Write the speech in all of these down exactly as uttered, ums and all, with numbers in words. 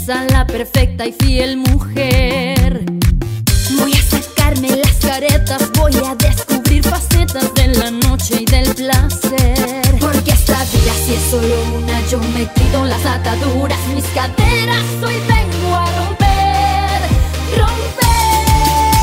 princesa, la perfecta y fiel mujer. Voy a sacarme las caretas, voy a descubrir facetas de la noche y del placer. Porque esta vida si es solo una, yo me quito las ataduras, mis caderas hoy vengo a romper, romper.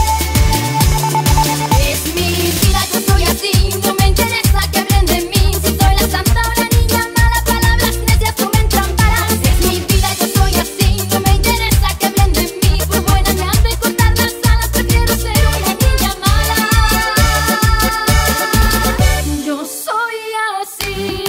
Es mi vida, yo soy así, no me interesa que hablen de mí. Si soy la santa o la niña mala, palabras necias o me entran balas. Es mi vida, yo soy así, no me interesa que hablen de mí. Por buena me han de cortar las alas, prefiero ser una niña mala. Yo soy así.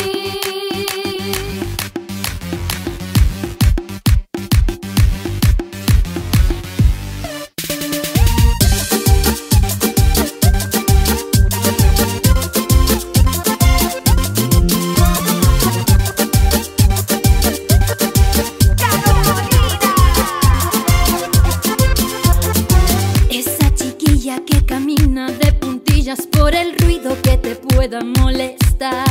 Esa chiquilla que camina de puntillas por el ruido que te pueda molestar.